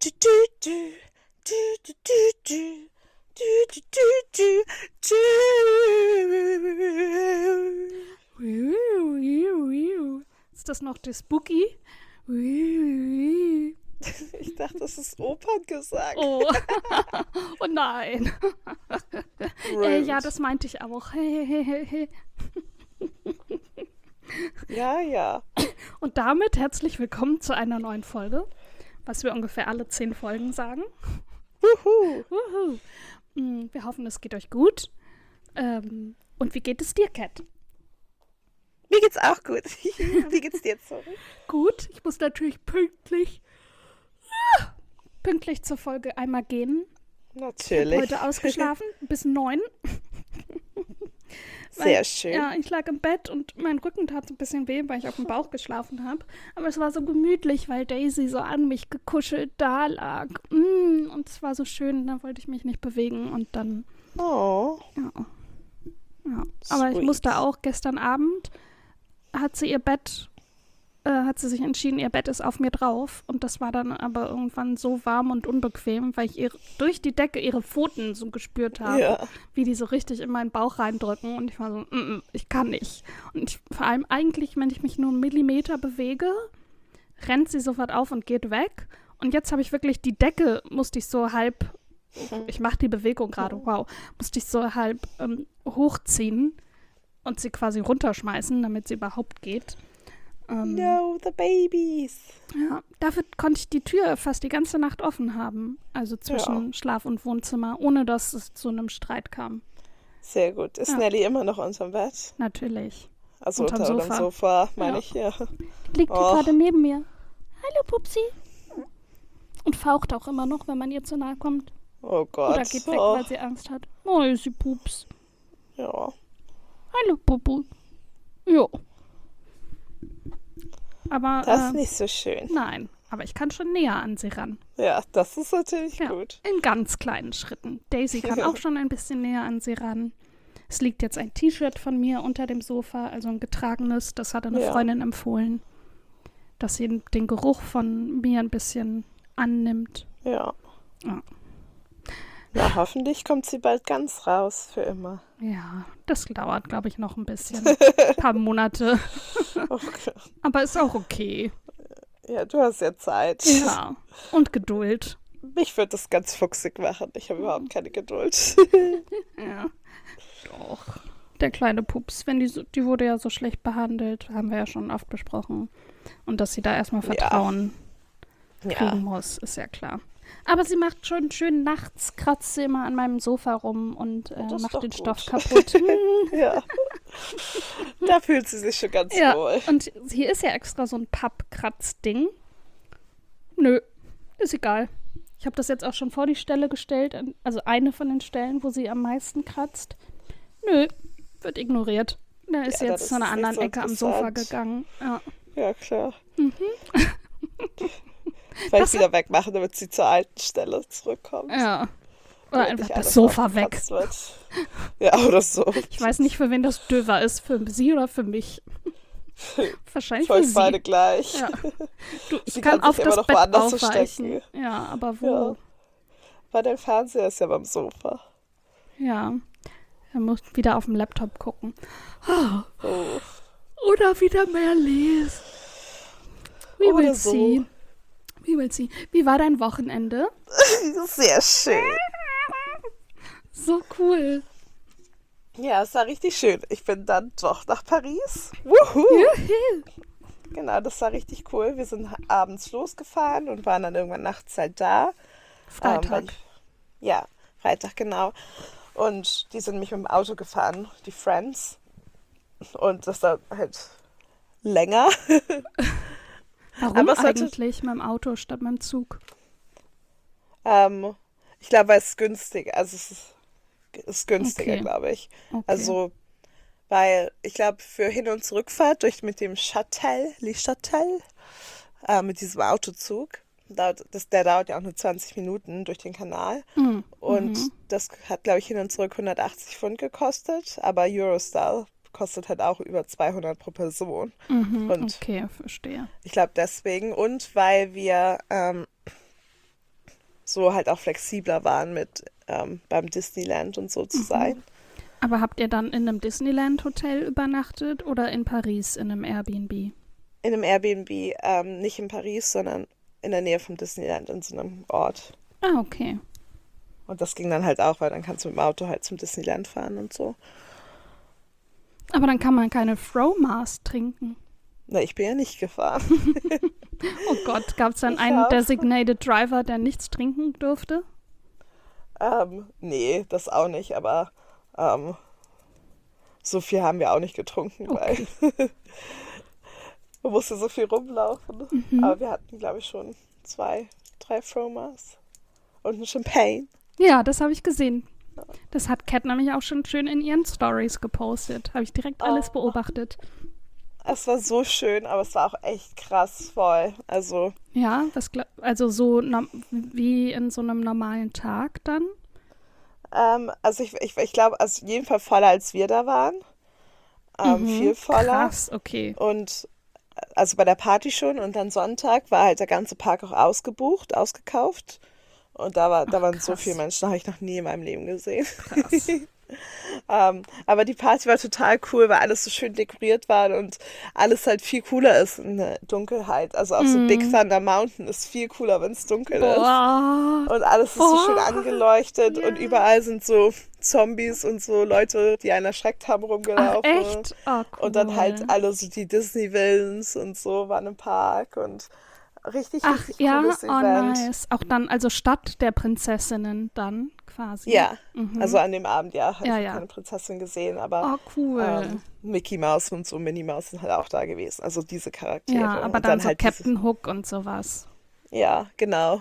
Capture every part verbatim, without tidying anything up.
du, du, du, du, du, du, du, du, du, du. Ist das noch der Spooky? Ich dachte, das ist Operngesang. Oh, oh nein. äh, ja, das meinte ich auch. Ja, ja. Und damit herzlich willkommen zu einer neuen Folge, was wir ungefähr alle zehn Folgen sagen. Wuhu. Wuhu. Wir hoffen, es geht euch gut. Ähm, und wie geht es dir, Kat? Mir geht's auch gut. Wie geht's dir, sorry? Gut, ich muss natürlich pünktlich, pünktlich zur Folge einmal gehen. Natürlich. Ich habe heute ausgeschlafen bis neun. Sehr weil, schön. Ja, ich lag im Bett und mein Rücken tat so ein bisschen weh, weil ich auf dem Bauch geschlafen habe. Aber es war so gemütlich, weil Daisy so an mich gekuschelt da lag. Mm, und es war so schön, da wollte ich mich nicht bewegen und dann... Oh. Ja. ja. Aber ich Sweet. musste auch gestern Abend, hat sie ihr Bett, äh, hat sie sich entschieden, ihr Bett ist auf mir drauf. Und das war dann aber irgendwann so warm und unbequem, weil ich ihr, durch die Decke ihre Pfoten so gespürt habe, Ja. wie die so richtig in meinen Bauch reindrücken. Und ich war so, mm, mm, ich kann nicht. Und ich, vor allem eigentlich, wenn ich mich nur einen Millimeter bewege, rennt sie sofort auf und geht weg. Und jetzt habe ich wirklich die Decke, musste ich so halb, ich mache die Bewegung gerade, wow, musste ich so halb ähm, hochziehen und sie quasi runterschmeißen, damit sie überhaupt geht. Ähm, No, the babies. ja, dafür konnte ich die Tür fast die ganze Nacht offen haben, also zwischen Ja. Schlaf- und Wohnzimmer, ohne dass es zu einem Streit kam. Sehr gut. Ist Ja. Nelly immer noch unterm Bett? Natürlich. Also Unterm unter dem Sofa. Sofa, meine Ja. ich, ja. Liegt hier Och. gerade neben mir. Hallo, Pupsi. Und faucht auch immer noch, wenn man ihr zu nahe kommt. Oh Gott. Oder geht weg, oh. weil sie Angst hat. Oh, ist sie Pups. Ja. Hallo, Pupu. Jo. Aber, Das äh, ist nicht so schön. nein. Aber ich kann schon näher an sie ran. Ja, das ist natürlich Ja, gut. in ganz kleinen Schritten. Daisy kann auch schon ein bisschen näher an sie ran. Es liegt jetzt ein T-Shirt von mir unter dem Sofa, also ein getragenes. Das hatte eine Ja. Freundin empfohlen, dass sie den Geruch von mir ein bisschen annimmt. Ja. Ja. Ja, hoffentlich kommt sie bald ganz raus für immer. Ja, das dauert, glaube ich, noch ein bisschen. Ein paar Monate. Okay. Aber ist auch okay. Ja, du hast ja Zeit. Ja. Und Geduld. Mich würde das ganz fuchsig machen. Ich habe überhaupt keine Geduld. Ja. Doch. Der kleine Pups, wenn die, so, die wurde ja so schlecht behandelt, haben wir ja schon oft besprochen. Und dass sie da erstmal Vertrauen Ja. kriegen muss, ist ja klar. Aber sie macht schon schön nachts, kratzt sie immer an meinem Sofa rum und äh, Das ist macht doch den gut. Stoff kaputt. Ja. Da fühlt sie sich schon ganz Ja, wohl. und hier ist ja extra so ein Pappkratzding. Nö, ist egal. Ich habe das jetzt auch schon vor die Stelle gestellt, an- also eine von den Stellen, wo sie am meisten kratzt. Nö, wird ignoriert. Da ist Ja, jetzt das zu einer ist anderen nicht so Ecke am Sofa interessant. gegangen. Ja. Ja, klar. Mhm. Weil Das ich wieder wegmache, damit sie zur alten Stelle zurückkommt. ja. Oder Damit einfach nicht das alles Sofa weg. aufgekratzt wird. Ja, oder so. Ich weiß nicht, für wen das döver ist, für sie oder für mich. Wahrscheinlich Für für euch sie. beide gleich. Ja. Du, ich Sie kann, kann auf sich immer das noch Bett woanders aufweichen. verstecken. Ja, aber wo? Ja. Weil der Fernseher ist ja beim Sofa. Ja. Er muss wieder auf dem Laptop gucken. Oh. Oder wieder mehr lesen. We Oder will so. see. We will see. Wie war dein Wochenende? Sehr schön. So cool. Ja, es war richtig schön. Ich bin dann doch nach Paris. Wuhu. Genau, das war richtig cool. Wir sind abends losgefahren und waren dann irgendwann nachts halt da. Freitag. Ähm, weil ich, ja, Freitag, genau. Und die sind mich mit dem Auto gefahren, die Friends. Und das war halt länger. Warum aber es sollte- eigentlich mit dem Auto statt mit dem Zug? ähm, ich glaube, weil es günstig, also es ist, ist günstiger, Okay. glaube ich. Okay. Also, weil ich glaube, für Hin- und Zurückfahrt durch mit dem Shuttle, Le Shuttle, äh, mit diesem Autozug, dauert, das, der dauert ja auch nur zwanzig Minuten durch den Kanal. Mhm. Und Mhm. das hat, glaube ich, hin und zurück hundertachtzig Pfund gekostet. Aber Eurostar kostet halt auch über zweihundert pro Person. Mhm. Und Okay, verstehe. ich glaube deswegen. Und weil wir ähm, so halt auch flexibler waren mit ähm, beim Disneyland und so zu sein. Aber habt ihr dann in einem Disneyland-Hotel übernachtet oder in Paris in einem Airbnb? In einem Airbnb, ähm, nicht in Paris, sondern in der Nähe vom Disneyland, in so einem Ort. Ah, okay. Und das ging dann halt auch, weil dann kannst du mit dem Auto halt zum Disneyland fahren und so. Aber dann kann man keine Fromars trinken. Na, ich bin ja nicht gefahren. Oh Gott, gab es dann Ich einen auch. Designated Driver, der nichts trinken durfte? Ähm, nee, das auch nicht, aber ähm, so viel haben wir auch nicht getrunken, Okay. weil man musste so viel rumlaufen. Mhm. Aber wir hatten, glaube ich, schon zwei, drei Fromers und ein Champagne. Ja, das habe ich gesehen. Das hat Cat nämlich auch schon schön in ihren Stories gepostet. Habe ich direkt alles Oh. beobachtet. Es war so schön, aber es war auch echt krass voll. Also, Ja, was gla- also so norm- wie in so einem normalen Tag dann? ähm, also ich, ich, ich glaube, also auf jeden Fall voller, als wir da waren. Ähm, Mhm. Viel voller. Krass, okay. Und also bei der Party schon und dann Sonntag war halt der ganze Park auch ausgebucht, ausgekauft. Und da war, da Ach, waren so krass. viele Menschen, habe ich noch nie in meinem Leben gesehen. Krass. Ähm, aber die Party war total cool, weil alles so schön dekoriert war und alles halt viel cooler ist in der Dunkelheit. Also auch so Mm. Big Thunder Mountain ist viel cooler, wenn es dunkel ist. Boah. Und alles ist so schön Boah. angeleuchtet Ja. und überall sind so Zombies und so Leute, die einen erschreckt haben, Ach, rumgelaufen. echt? Oh, cool. Und dann halt alle so die Disney-Villains und so waren im Park und richtig, Ach richtig ja, cooles oh Event. nice. Auch dann, also Stadt der Prinzessinnen dann quasi. Ja, Mhm. also an dem Abend, ja, habe Ja, ich ja. keine Prinzessin gesehen, aber Oh, cool. ähm, Mickey Mouse und so Minnie Mouse sind halt auch da gewesen. Also diese Charaktere. Ja, aber und dann so halt Captain Hook und sowas. Diese, ja, genau.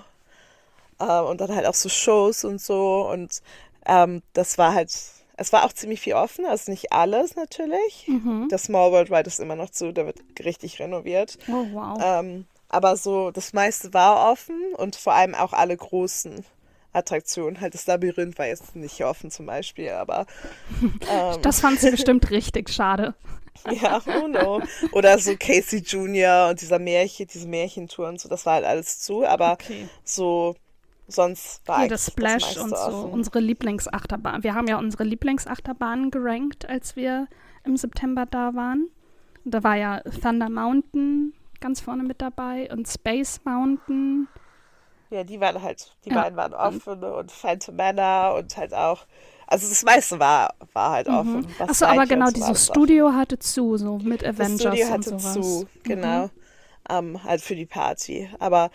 Ähm, und dann halt auch so Shows und so. Und ähm, das war halt, es war auch ziemlich viel offen, also nicht alles natürlich. Mhm. Der Small World Ride ist immer noch zu, der wird richtig renoviert. Oh, wow. Ähm, aber so, das meiste war offen und vor allem auch alle großen Attraktionen. Halt das Labyrinth war jetzt nicht offen zum Beispiel, aber ähm, Das fand sie bestimmt richtig schade. ja, oh no. Oder so Casey Junior und dieser Märchen, diese Märchentour und so, das war halt alles zu, aber Okay. so sonst war Hier eigentlich das das Splash meiste und so, offen. unsere Lieblingsachterbahn. Wir haben ja unsere Lieblingsachterbahnen gerankt, als wir im September da waren. Und da war ja Thunder Mountain ganz vorne mit dabei und Space Mountain. Ja, die waren halt, die Ja. beiden waren offen und Phantom Manor und halt auch, also das meiste war, war halt offen. was Achso, aber Side genau, Rides war, dieses alles offen. Studio hatte zu, so mit Das Avengers Studio und hatte sowas. zu, genau, ähm, halt für die Party. Aber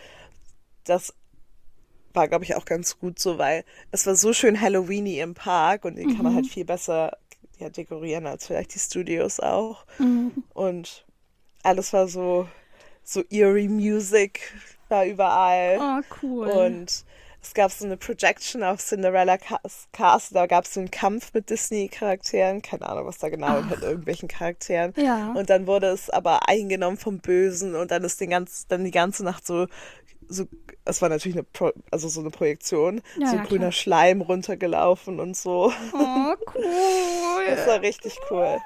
das war, glaube ich, auch ganz gut so, weil es war so schön Halloweeny im Park und den kann man halt viel besser ja, dekorieren als vielleicht die Studios auch. Mhm. Und alles war so, so eerie Music war überall. Oh, cool. Und es gab so eine Projection auf Cinderella Cas- Castle, da gab es so einen Kampf mit Disney-Charakteren, keine Ahnung, was da genau, und halt irgendwelchen Charakteren. Ja. Und dann wurde es aber eingenommen vom Bösen und dann ist den ganz, dann die ganze Nacht so, so es war natürlich eine, Pro, also so eine Projektion, Ja, so ja, grüner klar. Schleim runtergelaufen und so. Oh, cool. Das war richtig cool.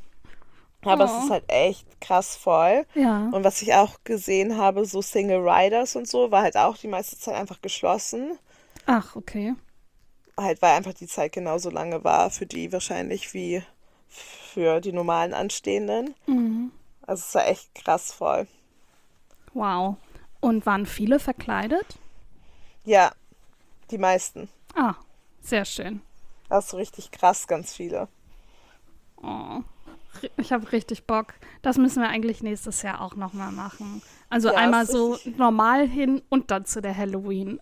Aber Oh. es ist halt echt krass voll. Ja. Und was ich auch gesehen habe, so Single Riders und so, war halt auch die meiste Zeit einfach geschlossen. Ach, okay. Halt, weil einfach die Zeit genauso lange war für die wahrscheinlich wie für die normalen Anstehenden. Mhm. Also es war echt krass voll. Wow. Und waren viele verkleidet? Ja, die meisten. Ah, sehr schön. Das ist so richtig krass, ganz viele. Oh. Ri- Ich habe richtig Bock. Das müssen wir eigentlich nächstes Jahr auch nochmal machen. Also Ja, einmal ist so richtig. normal hin und dann zu der Halloween.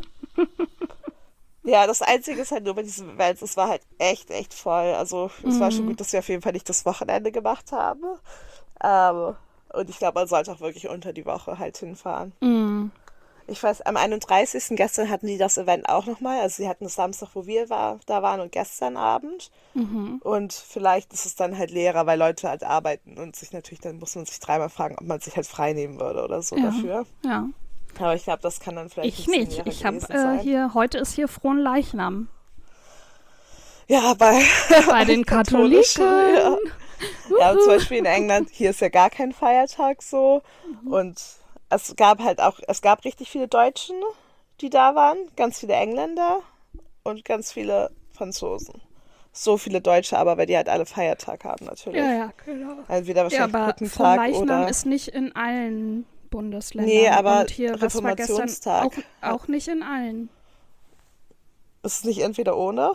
Ja, das Einzige ist halt nur bei diesem Event, es war halt echt, echt voll. Also es war schon Mhm. gut, dass wir auf jeden Fall nicht das Wochenende gemacht haben. Ähm, und ich glaube, man sollte auch wirklich unter die Woche halt hinfahren. Mm. Ich weiß, am einunddreißigsten gestern hatten die das Event auch nochmal. Also sie hatten es Samstag, wo wir war, da waren und gestern Abend. Mhm. Und vielleicht ist es dann halt leerer, weil Leute halt arbeiten und sich natürlich, dann muss man sich dreimal fragen, ob man sich halt frei nehmen würde oder so Ja. dafür. Ja. Aber ich glaube, das kann dann vielleicht Ich ein bisschen nicht. leerer Ich habe gewesen äh, sein. hier, heute ist hier Fronleichnam. Ja, bei, Bei den Katholischen, Katholiken. ja, zum Beispiel in England, hier ist ja gar kein Feiertag so. Und es gab halt auch, es gab richtig viele Deutschen, die da waren, ganz viele Engländer und ganz viele Franzosen. So viele Deutsche aber, weil die halt alle Feiertag haben natürlich. Ja, ja, genau. Also wieder Ja, wahrscheinlich aber Brückentag Fronleichnam oder... ist nicht in allen Bundesländern. Nee, aber und hier, was war gestern, Reformationstag. auch, auch nicht in allen. Ist es nicht entweder ohne?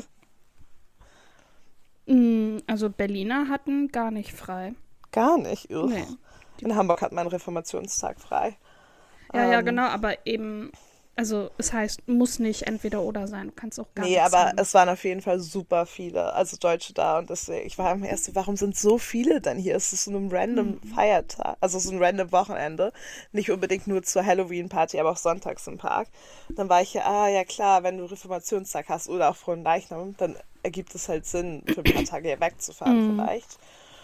Mm, Also Berliner hatten gar nicht frei. Gar nicht. Ugh. Nee. In Hamburg hat man Reformationstag frei. Ja, ja, Ähm, genau, aber eben, also es heißt, muss nicht entweder oder sein. Du kannst auch gar Nee, nichts aber haben. es waren auf jeden Fall super viele, also Deutsche da und deswegen, ich war am ersten, warum sind so viele denn hier? Es ist so ein random Feiertag, also so ein random Wochenende, nicht unbedingt nur zur Halloween-Party, aber auch sonntags im Park. Dann war ich ja, ah ja klar, wenn du Reformationstag hast oder auch Fronleichnam, dann ergibt es halt Sinn, für ein paar Tage hier wegzufahren vielleicht.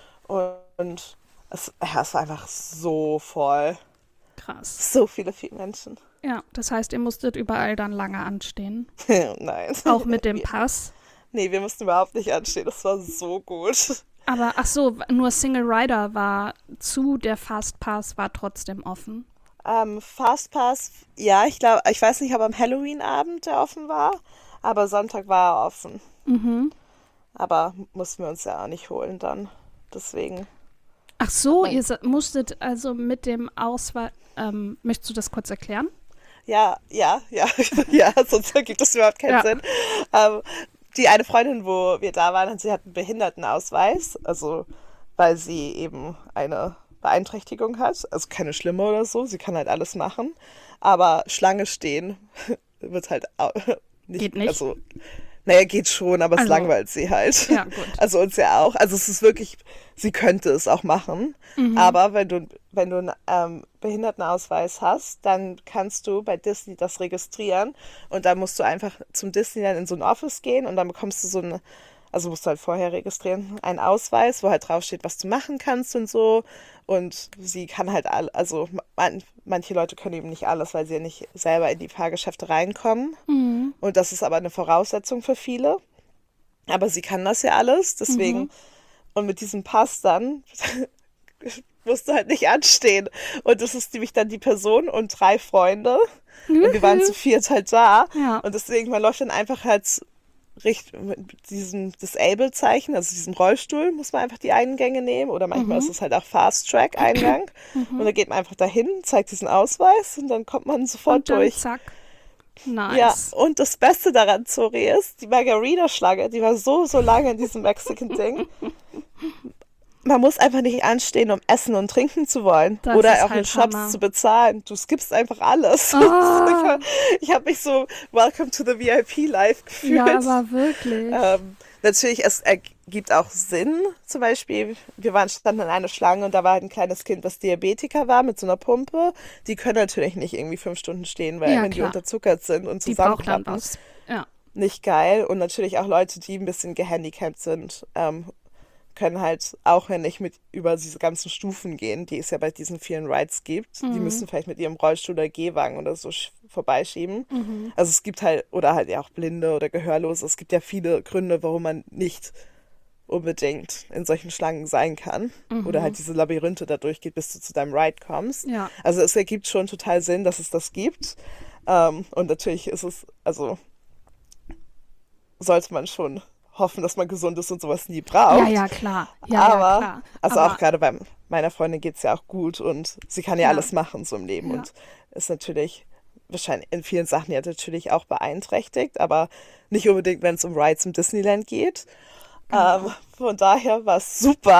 Und es, ja, es war einfach so voll, Krass. so viele, viele Menschen. Ja, das heißt, ihr musstet überall dann lange anstehen. Nein. Auch mit dem Wir- Pass. Nee, wir mussten überhaupt nicht anstehen, das war so gut. Aber ach so, nur Single Rider war zu, der Fastpass war trotzdem offen. Ähm, Fastpass, ja, ich glaube, ich weiß nicht, ob am Halloween-Abend der offen war, aber Sonntag war er offen. Mhm. Aber mussten wir uns ja auch nicht holen dann. Deswegen. Ach so, Mein- ihr se- musstet also mit dem Ausweis, ähm, möchtest du das kurz erklären? Ja, ja, ja, ja, sonst ergibt das überhaupt keinen Ja. Sinn. Ähm, die eine Freundin, wo wir da waren, sie hat einen Behindertenausweis, also weil sie eben eine Beeinträchtigung hat, also keine schlimme oder so, sie kann halt alles machen, aber Schlange stehen wird halt au- nicht, Geht nicht? also naja, geht schon, aber es Also- langweilt sie halt. Ja, gut. Also uns ja auch. Also es ist wirklich, sie könnte es auch machen. Aber wenn du, wenn du einen ähm, Behindertenausweis hast, dann kannst du bei Disney das registrieren und dann musst du einfach zum Disneyland in so ein Office gehen und dann bekommst du so eine, also musst du halt vorher registrieren, einen Ausweis, wo halt draufsteht, was du machen kannst und so. Und sie kann halt all, also man, manche Leute können eben nicht alles, weil sie ja nicht selber in die Fahrgeschäfte reinkommen. Und das ist aber eine Voraussetzung für viele. Aber sie kann das ja alles, deswegen. Und mit diesem Pass dann musst du halt nicht anstehen. Und das ist nämlich dann die Person und drei Freunde. Und wir waren zu viert halt da. Ja. Und deswegen, man läuft dann einfach halt richt mit diesem Disabled-Zeichen, also diesem Rollstuhl, muss man einfach die Eingänge nehmen. Oder manchmal ist es halt auch Fast-Track-Eingang. Und dann geht man einfach dahin, zeigt diesen Ausweis und dann kommt man sofort Und dann durch. zack. Ja, Nice. und das Beste daran, Zori, ist, die Margarita-Schlange, die war so, so lange in diesem Mexican-Ding. Man muss einfach nicht anstehen, um essen und trinken zu wollen. Das Oder ist auch in halt Shops Hammer. zu bezahlen. Du skippst einfach alles. Ah. Ich habe mich so Welcome to the V I P Life gefühlt. Ja, aber wirklich. Ähm, natürlich, es ergibt auch Sinn. Zum Beispiel, wir waren standen in einer Schlange und da war halt ein kleines Kind, was Diabetiker war mit so einer Pumpe. Die können natürlich nicht irgendwie fünf Stunden stehen, weil Ja, wenn die klar. unterzuckert sind und Die braucht dann zusammenklappen, was. Ja. nicht geil. Und natürlich auch Leute, die ein bisschen gehandicapt sind, ähm, können halt auch ja nicht mit über diese ganzen Stufen gehen, die es ja bei diesen vielen Rides gibt. Die müssen vielleicht mit ihrem Rollstuhl oder Gehwagen oder so sch- vorbeischieben. Also es gibt halt, oder halt ja auch Blinde oder Gehörlose, es gibt ja viele Gründe, warum man nicht unbedingt in solchen Schlangen sein kann. Oder halt diese Labyrinthe da durchgeht, bis du zu deinem Ride kommst. Ja. Also es ergibt schon total Sinn, dass es das gibt. Ähm, und natürlich ist es, also sollte man schon hoffen, dass man gesund ist und sowas nie braucht. Ja, ja, klar. Ja, aber, ja, klar. also aber, auch gerade bei meiner Freundin geht es ja auch gut und sie kann ja, Ja. alles machen so im Leben Ja. und ist natürlich wahrscheinlich in vielen Sachen ja natürlich auch beeinträchtigt, aber nicht unbedingt, wenn es um Rides im Disneyland geht. Genau. Ähm, von daher war es super.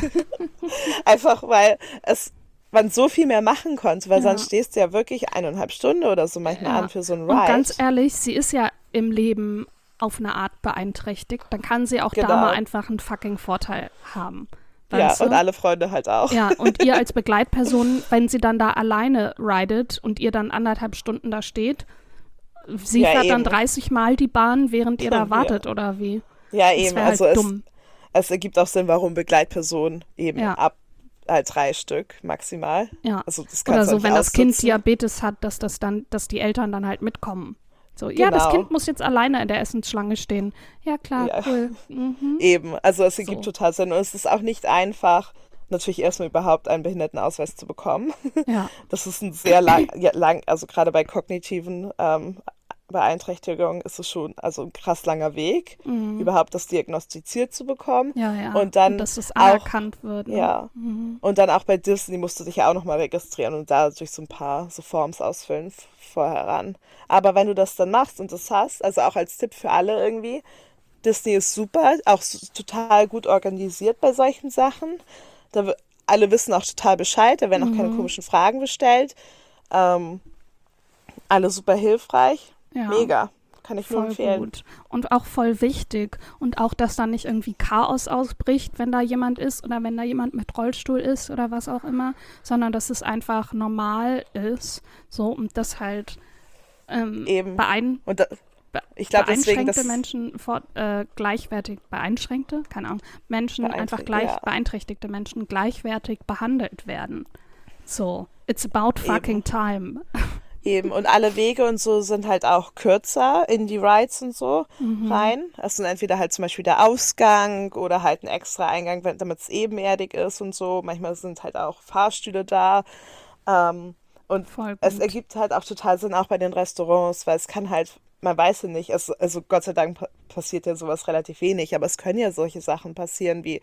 Einfach weil es man so viel mehr machen konnte, weil Ja. sonst stehst du ja wirklich eineinhalb Stunden oder so manchmal Ja. an für so einen Und Ride. ganz ehrlich, sie ist ja im Leben auf eine Art beeinträchtigt. Dann kann sie auch da Genau. mal einfach einen fucking Vorteil haben. ja, Weißt du? und alle Freunde halt auch. Ja, und ihr als Begleitperson, wenn sie dann da alleine ridet und ihr dann anderthalb Stunden da steht, sie Ja, fährt dann eben. dreißig Mal die Bahn, während ihr da Ja. wartet, oder wie? Ja, Das eben. wäre halt Also es, dumm. es ergibt auch Sinn, warum Begleitpersonen eben Ja. ab halt drei Stück maximal. Ja. Also das Oder kannst du so, auch wenn nicht das Kind aussitzen. Diabetes hat, dass das dann, dass die Eltern dann halt mitkommen. So, ja, das Genau. Kind muss jetzt alleine in der Essensschlange stehen. Ja, klar, Ja. cool. Mhm. Eben, also es ergibt So. total Sinn. Und es ist auch nicht einfach, natürlich erstmal überhaupt einen Behindertenausweis zu bekommen. Ja. Das ist ein sehr lang, ja, lang also gerade bei kognitiven ähm, Beeinträchtigungen ist es schon also ein krass langer Weg, Mhm. überhaupt das diagnostiziert zu bekommen. Ja, ja. Und dann dass es auch, anerkannt wird, ne? ja, Mhm. und dann auch bei Disney musst du dich ja auch nochmal registrieren und da durch so ein paar so Forms ausfüllen f- vorher ran. Aber wenn du das dann machst und das hast, also auch als Tipp für alle irgendwie, Disney ist super, auch s- total gut organisiert bei solchen Sachen. Da, w- alle wissen auch total Bescheid, da werden auch keine Mhm. komischen Fragen gestellt. Ähm, alle super hilfreich. Ja. Mega. Kann ich nur Voll empfehlen. gut. Und auch voll wichtig. Und auch, dass da nicht irgendwie Chaos ausbricht, wenn da jemand ist oder wenn da jemand mit Rollstuhl ist oder was auch immer, sondern dass es einfach normal ist. So, und das halt ähm, Eben. beein Und da, be ich glaube deswegen, beeinschränkte dass Menschen vor, äh, gleichwertig, beeinschränkte, keine Ahnung, Menschen, einfach beeinträchtigt, gleich, ja, beeinträchtigte Menschen gleichwertig behandelt werden. So, it's about fucking eben. time. Eben. Und alle Wege und so sind halt auch kürzer in die Rides und so Mhm. rein. Es sind entweder halt zum Beispiel der Ausgang oder halt ein extra Eingang, wenn- damit es ebenerdig ist und so. Manchmal sind halt auch Fahrstühle da. Ähm, und Voll es gut. ergibt halt auch total Sinn, auch bei den Restaurants, weil es kann halt, man weiß ja nicht, es, also Gott sei Dank pa- passiert ja sowas relativ wenig, aber es können ja solche Sachen passieren wie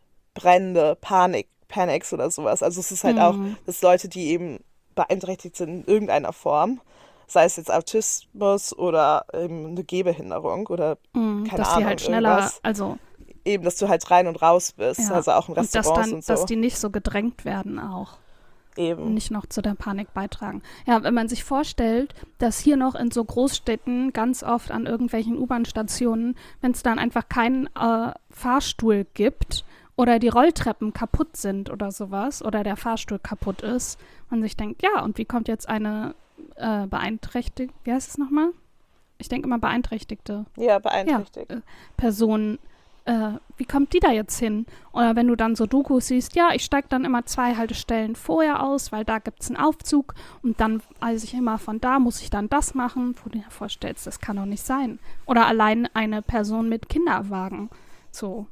Brände, Panik, Panics oder sowas. Also es ist halt auch, Mhm. dass Leute, die eben beeinträchtigt sind in irgendeiner Form, sei es jetzt Autismus oder eben eine Gehbehinderung oder Mhm. keine Dass die Ahnung, halt schneller, irgendwas, also eben, dass du halt rein und raus bist, ja, also auch in und dass Restaurants dann, und dass so. die nicht so gedrängt werden auch und Eben. nicht noch zu der Panik beitragen. Ja, wenn man sich vorstellt, dass hier noch in so Großstädten ganz oft an irgendwelchen U-Bahn-Stationen, wenn es dann einfach keinen äh, Fahrstuhl gibt oder die Rolltreppen kaputt sind oder sowas oder der Fahrstuhl kaputt ist, man sich denkt, ja, und wie kommt jetzt eine äh, beeinträchtigte, wie heißt es nochmal? Ich denke immer beeinträchtigte Ja, ja, beeinträchtigt. äh, Person, äh, wie kommt die da jetzt hin? Oder wenn du dann so Dokus siehst, ja, ich steige dann immer zwei Haltestellen vorher aus, weil da gibt es einen Aufzug und dann weiß ich immer, von da muss ich dann das machen, wo du dir vorstellst, das kann doch nicht sein. Oder allein eine Person mit Kinderwagen. So.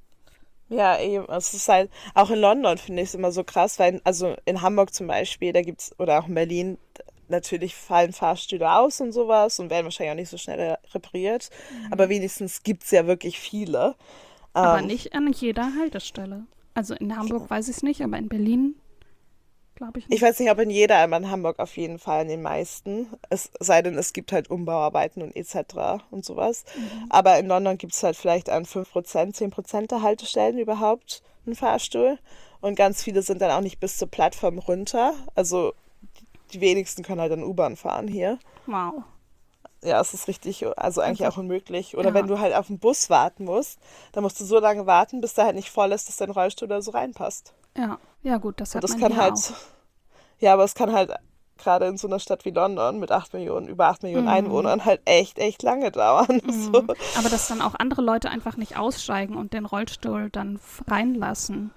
Ja, eben. Es ist halt, auch in London finde ich es immer so krass, weil, also in Hamburg zum Beispiel, da gibt's, oder auch in Berlin, natürlich fallen Fahrstühle aus und sowas und werden wahrscheinlich auch nicht so schnell repariert. Aber wenigstens gibt es ja wirklich viele. Aber Ähm, nicht an jeder Haltestelle. Also in Hamburg weiß ich es nicht, aber in Berlin glaube ich Ich nicht. weiß nicht, ob in jeder, aber in Hamburg auf jeden Fall, in den meisten. Es sei denn, es gibt halt Umbauarbeiten und et cetera und sowas. Mhm. Aber in London gibt es halt vielleicht an fünf Prozent, zehn Prozent der Haltestellen überhaupt einen Fahrstuhl. Und ganz viele sind dann auch nicht bis zur Plattform runter. Also die wenigsten können halt dann U-Bahn fahren hier. Wow. Ja, es ist richtig, also eigentlich Also, auch unmöglich. Oder wenn ja, du halt auf den Bus warten musst, dann musst du so lange warten, bis der halt nicht voll ist, dass dein Rollstuhl da so reinpasst. ja. Ja gut, das Und hat das man kann hier halt, auch. ja, aber es kann halt gerade in so einer Stadt wie London mit acht Millionen, über acht Millionen Mhm. Einwohnern halt echt, echt lange dauern. So. Mhm. Aber dass dann auch andere Leute einfach nicht aussteigen und den Rollstuhl dann f- reinlassen.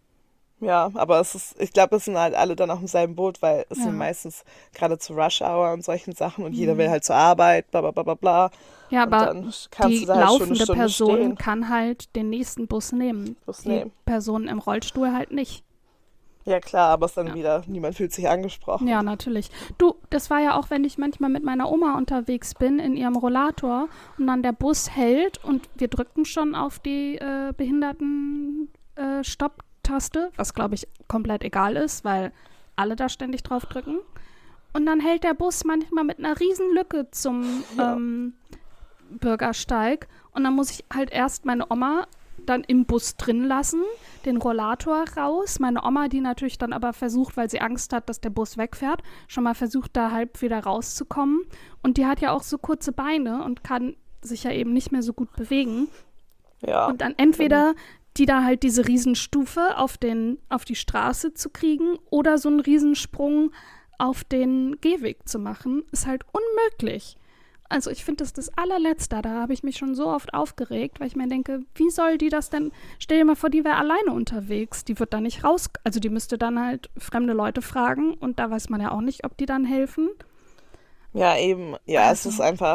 Ja, aber es ist, ich glaube, es sind halt alle dann auch im selben Boot, weil es sind Ja. meistens gerade zu Rush Hour und solchen Sachen und jeder will Mhm. halt zur Arbeit, bla bla bla bla bla. Ja, Und aber dann kannst du die da halt schon eine laufende Stunde Person stehen. kann halt den nächsten Bus nehmen. Bus Die nehmen. Person im Rollstuhl halt nicht. Ja klar, aber es ist dann Ja. wieder, niemand fühlt sich angesprochen. Ja, natürlich. Du, das war ja auch, wenn ich manchmal mit meiner Oma unterwegs bin in ihrem Rollator und dann der Bus hält und wir drücken schon auf die äh, Behinderten äh, Stopptaste, was glaube ich komplett egal ist, weil alle da ständig drauf drücken. Und dann hält der Bus manchmal mit einer riesen Lücke zum Ja. ähm, Bürgersteig und dann muss ich halt erst meine Oma dann im Bus drin lassen, den Rollator raus. Meine Oma, die natürlich dann aber versucht, weil sie Angst hat, dass der Bus wegfährt, schon mal versucht, da halb wieder rauszukommen. Und die hat ja auch so kurze Beine und kann sich ja eben nicht mehr so gut bewegen. Ja. Und dann entweder die da halt diese Riesenstufe auf, den, auf die Straße zu kriegen oder so einen Riesensprung auf den Gehweg zu machen, ist halt unmöglich. Also ich finde, das ist das allerletzte. Da habe ich mich schon so oft aufgeregt, weil ich mir denke, wie soll die das denn, stell dir mal vor, die wäre alleine unterwegs. Die wird da nicht raus, also die müsste dann halt fremde Leute fragen und da weiß man ja auch nicht, ob die dann helfen. Ja, eben. Ja, es Also, ist einfach,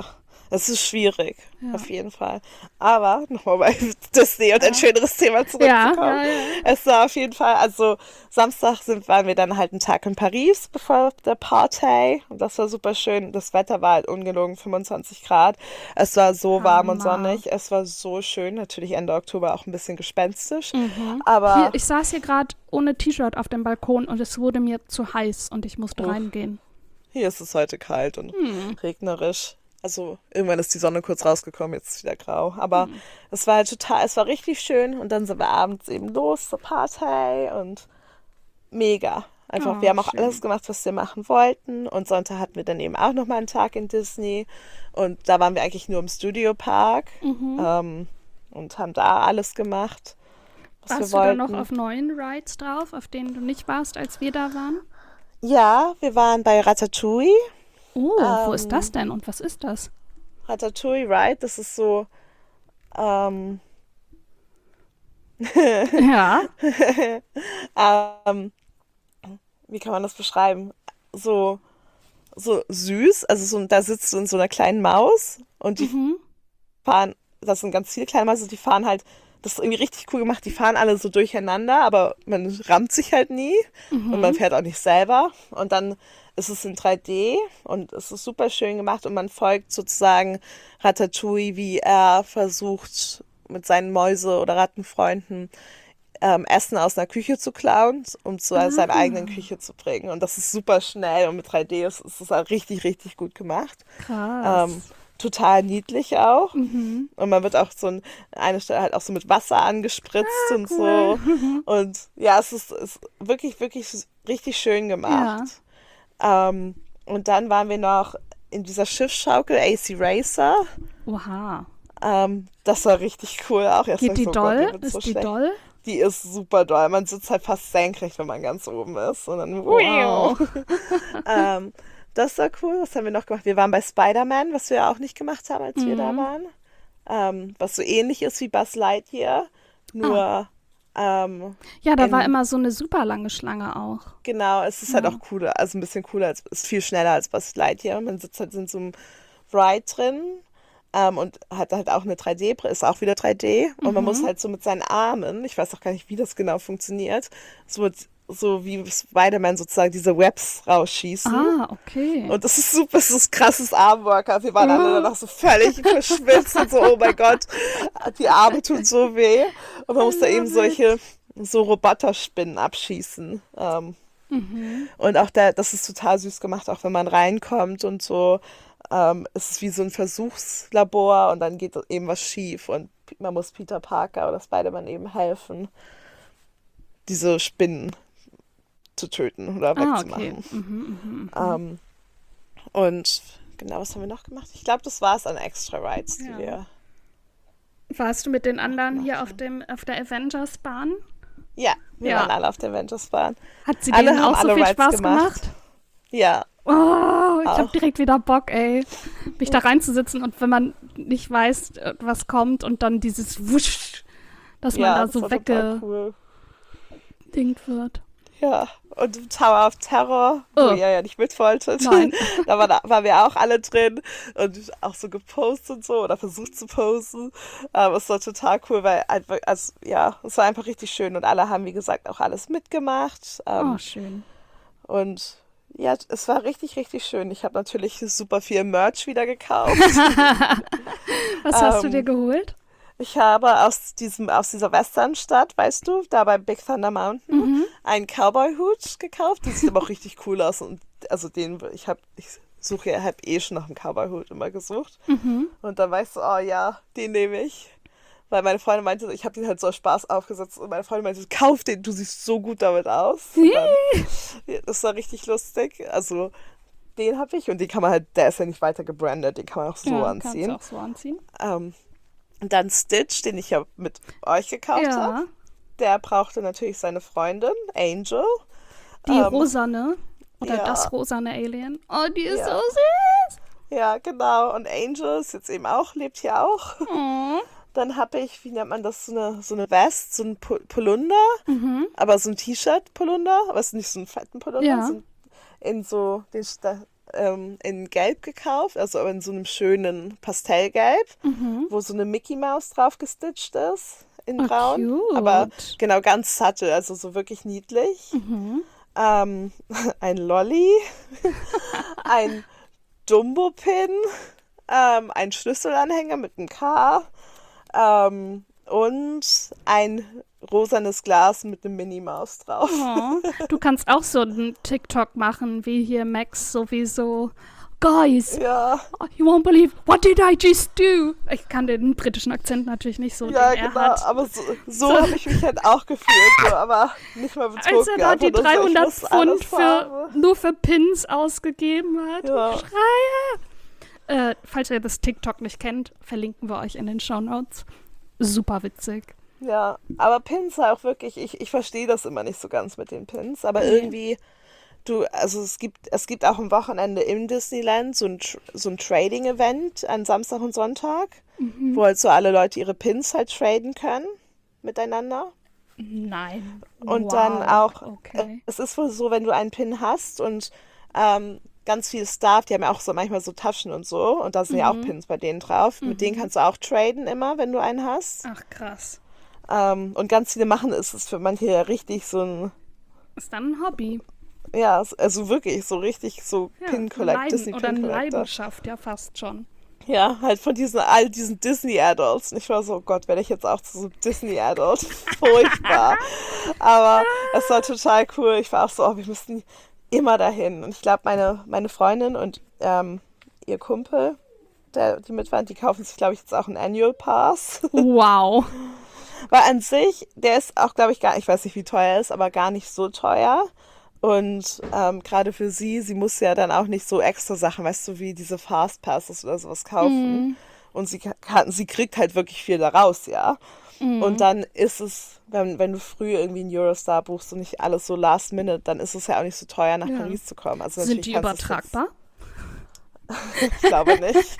Das ist schwierig, Ja. auf jeden Fall. Aber nochmal bei Disney und ein schöneres Thema Ja, zurückzukommen. ja, ja. Es war auf jeden Fall, also Samstag sind, waren wir dann halt einen Tag in Paris bevor der Party. Und das war super schön. Das Wetter war halt ungelogen fünfundzwanzig Grad. Es war so warm und Hammer. sonnig. Es war so schön. Natürlich Ende Oktober auch ein bisschen gespenstisch. Mhm. Hier, Aber ich saß hier gerade ohne T-Shirt auf dem Balkon und es wurde mir zu heiß und ich musste Uff. reingehen. hier ist es heute kalt und Hm. regnerisch. Also irgendwann ist die Sonne kurz rausgekommen, jetzt ist es wieder grau. Aber es war halt total, es war richtig schön. Und dann sind wir abends eben los zur Party und mega. Einfach, Oh, wir haben auch schön. alles gemacht, was wir machen wollten. Und Sonntag hatten wir dann eben auch nochmal einen Tag in Disney. Und da waren wir eigentlich nur im Studiopark Mhm. ähm, und haben da alles gemacht, was Warst wir du da wollten. noch auf neuen Rides drauf, auf denen du nicht warst, als wir da waren? Ja, wir waren bei Ratatouille. Oh, wo ist Ähm, das denn und was ist das? Ratatouille Ride, das ist so, ähm, Ja. ähm, wie kann man das beschreiben? So, so süß. Also so, da sitzt du in so einer kleinen Maus und die Mhm. fahren, das sind ganz viele kleine Mäuse, die fahren halt, das ist irgendwie richtig cool gemacht, die fahren alle so durcheinander, aber man rammt sich halt nie und man Mhm. fährt auch nicht selber. Und dann ist es in drei D und es ist super schön gemacht und man folgt sozusagen Ratatouille, wie er versucht, mit seinen Mäuse- oder Rattenfreunden ähm, Essen aus einer Küche zu klauen, um zu seiner eigenen Ah, Küche zu bringen. Und das ist super schnell und mit drei D ist, ist es halt richtig, richtig gut gemacht. Ähm, krass. total niedlich auch. Mhm. Und man wird auch so an einer Stelle halt auch so mit Wasser angespritzt und Cool. so. Und ja, es ist, ist wirklich, wirklich richtig schön gemacht. Ja. Ähm, und dann waren wir noch in dieser Schiffsschaukel, A C Racer. Oha. Ähm, das war richtig cool auch. Jetzt Geht dachte ich die so, oh Gott, doll? mir wird so Ist die schlecht. doll? Die ist super doll. Man sitzt halt fast senkrecht, wenn man ganz oben ist. Und dann, Wow. ähm, das war cool. Was haben wir noch gemacht? Wir waren bei Spider-Man, was wir ja auch nicht gemacht haben, als wir da Mhm. waren. Ähm, was so ähnlich ist wie Buzz Lightyear. Ah. Nur, ähm, Ja, da war in, immer so eine super lange Schlange auch. genau, es ist halt Ja. auch cooler, also ein bisschen cooler, als, ist viel schneller als Buzz Lightyear. Man sitzt halt in so einem Ride drin. Ähm, und hat halt auch eine drei D-Brille, ist auch wieder drei D. Und man muss Mhm. halt so mit seinen Armen, ich weiß auch gar nicht, wie das genau funktioniert, so, mit, so wie Spider-Man sozusagen diese Webs rausschießen. Ah, okay. Und das ist super, das ist krasses Armworkout. Wir waren alle Oh. danach so völlig verschwitzt und so, oh mein Gott, die Arme tun so weh. Und man I muss da eben love solche, it. so Roboterspinnen abschießen. Ähm, Mhm. und auch da, das ist total süß gemacht, auch wenn man reinkommt und so. Ähm, es ist wie so ein Versuchslabor und dann geht eben was schief und man muss Peter Parker oder Spider-Man eben helfen, diese Spinnen zu töten oder Ah, okay. wegzumachen. Mhm, mhm, mhm. Ähm, und genau, was haben wir noch gemacht? Ich glaube, das war es an Extra Rides, die Ja. wir Warst du mit den anderen hier gemacht auf haben. dem, auf der Avengers-Bahn? Ja, wir Ja. waren alle auf der Avengers-Bahn. Hat sie Alle denen haben auch so alle viel Rides Spaß gemacht. gemacht? Ja, Oh, ich habe auch. direkt wieder Bock, ey, mich da reinzusitzen und wenn man nicht weiß, äh, was kommt und dann dieses Wusch, dass man Ja, da das so war total weggedingt cool. wird. Ja, und Tower of Terror, wo Oh, ihr ja nicht mit wolltet. nein. Da war, da waren wir auch alle drin und auch so gepostet und so oder versucht zu posten. Aber es war total cool, weil einfach, also, ja, es war einfach richtig schön und alle haben, wie gesagt, auch alles mitgemacht. Oh, Ähm, schön. und ja, es war richtig, richtig schön. Ich habe natürlich super viel Merch wieder gekauft. Was hast du dir ähm, geholt? Ich habe aus diesem, aus dieser Westernstadt, weißt du, da bei Big Thunder Mountain, Mhm. einen Cowboy-Hut gekauft. Der sieht aber auch richtig cool aus. Und also den, ich habe, ich suche ja, habe eh schon nach einem Cowboy-Hut immer gesucht. Mhm. Und dann weißt du, oh ja, den nehme ich. Weil meine Freundin meinte, ich habe den halt so aus Spaß aufgesetzt. Und meine Freundin meinte, kauf den, du siehst so gut damit aus. Und dann, ja, das war richtig lustig. Also den habe ich und den kann man halt, der ist ja nicht weiter gebrandet, den kann man auch so Ja, kannst du anziehen. auch so anziehen. Ähm, und dann Stitch, den ich ja mit euch gekauft habe. Ja, Der brauchte natürlich seine Freundin, Angel. die Ähm, rosane oder ja, das rosane Alien. Oh, die ist so ja, süß. ja, genau. Und Angel ist jetzt eben auch, lebt hier auch. Oh. Dann habe ich, wie nennt man das, so eine, so eine West, so ein Pu- Polunder, Mhm. aber so ein T-Shirt-Polunder, aber es ist nicht so ein fetten Polunder, Ja. so ein, in so, den, da ähm, in Gelb gekauft, also in so einem schönen Pastellgelb, Mhm. wo so eine Mickey Maus drauf gestitcht ist in Oh, Braun. Aber cute. genau ganz satte, also so wirklich niedlich. Mhm. Ähm, ein Lolli, ein Dumbo-Pin, ähm, ein Schlüsselanhänger mit einem K ähm, und ein rosanes Glas mit einem Minimaus drauf. Oh, du kannst auch so einen TikTok machen, wie hier Max sowieso. Guys, Ja, you won't believe, what did I just do? Ich kann den britischen Akzent natürlich nicht so, ja, den er genau, hat. aber so, so habe ich mich halt auch gefühlt, so, aber nicht mal Als betrunken. er da die einfach nur so, ich dreihundert muss alles Pfund für, haben. nur für Pins ausgegeben hat. Ja. Schreie! Äh, falls ihr das TikTok nicht kennt, verlinken wir euch in den Shownotes. Super witzig. Ja, aber Pins auch wirklich, ich, ich verstehe das immer nicht so ganz mit den Pins, aber Nee. irgendwie, du, also es gibt, es gibt auch am Wochenende im Disneyland so ein, Tr- so ein Trading-Event an Samstag und Sonntag, Mhm. wo halt so alle Leute ihre Pins halt traden können miteinander. Nein. Und wow. dann auch, Okay. es ist wohl so, wenn du einen Pin hast und ähm, ganz viel Staff, die haben ja auch so manchmal so Taschen und so und da sind ja auch Mhm. Pins bei denen drauf. Mit denen Mhm. kannst du auch traden immer, wenn du einen hast. Ach, krass. Ähm, und ganz viele machen es, ist für manche ja richtig so ein, Ist dann ein Hobby. ja, also wirklich so richtig so Ja, Pin ein Collect, Leiden Disney oder Pin eine Collector. Leidenschaft, ja fast schon. Ja, halt von diesen, all diesen Disney Adults. Und ich war so, oh Gott, werde ich jetzt auch zu so einem Disney Adult? Furchtbar. Aber es war total cool. Ich war auch so, oh, wir müssen immer dahin. Und ich glaube, meine, meine Freundin und ähm, ihr Kumpel, der, die mit waren, die kaufen sich, glaube ich, jetzt auch einen Annual Pass. Wow. Weil an sich, der ist auch, glaube ich, gar ich weiß nicht, wie teuer er ist, aber gar nicht so teuer. Und ähm, gerade für sie, sie muss ja dann auch nicht so extra Sachen, weißt du, wie diese Fastpasses oder sowas kaufen. Mhm. Und sie kann, sie kriegt halt wirklich viel daraus, ja. Und Mhm. dann ist es, wenn, wenn du früh irgendwie einen Eurostar buchst und nicht alles so last minute, dann ist es ja auch nicht so teuer, nach Ja. Paris zu kommen. Also Sind natürlich die kannst du es übertragbar? jetzt, ich glaube nicht.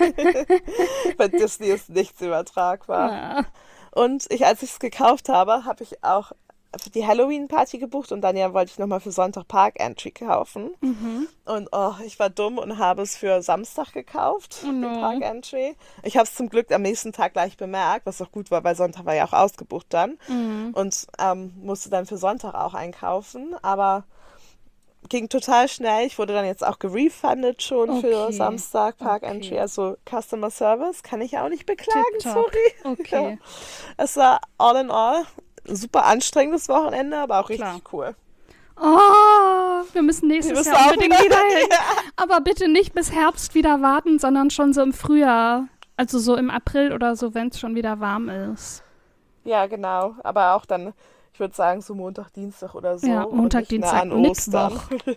Bei Disney ist nichts übertragbar. Ah. Und ich, als ich es gekauft habe, habe ich auch für die Halloween-Party gebucht und dann ja wollte ich nochmal für Sonntag Park Entry kaufen. Mhm. Und oh, ich war dumm und habe es für Samstag gekauft, Oh den no. Park Entry. Ich habe es zum Glück am nächsten Tag gleich bemerkt, was auch gut war, weil Sonntag war ja auch ausgebucht dann. Mhm. Und ähm, musste dann für Sonntag auch einkaufen. Aber ging total schnell. Ich wurde dann jetzt auch gerefundet schon für Okay. Samstag Park Okay. Entry. Also Customer Service kann ich auch nicht beklagen, Tipptopp. sorry. Okay. Es war all in all ein super anstrengendes Wochenende, aber auch richtig Klar. cool. Oh, wir müssen Wir nächstes müssen Jahr auch unbedingt wieder- wieder hin. Aber bitte nicht bis Herbst wieder warten, sondern schon so im Frühjahr. Also so im April oder so, wenn es schon wieder warm ist. Ja, genau. Aber auch dann, ich würde sagen, so Montag, Dienstag oder so. Ja, und Montag, nicht mehr Dienstag, an Ostern. Mittwoch.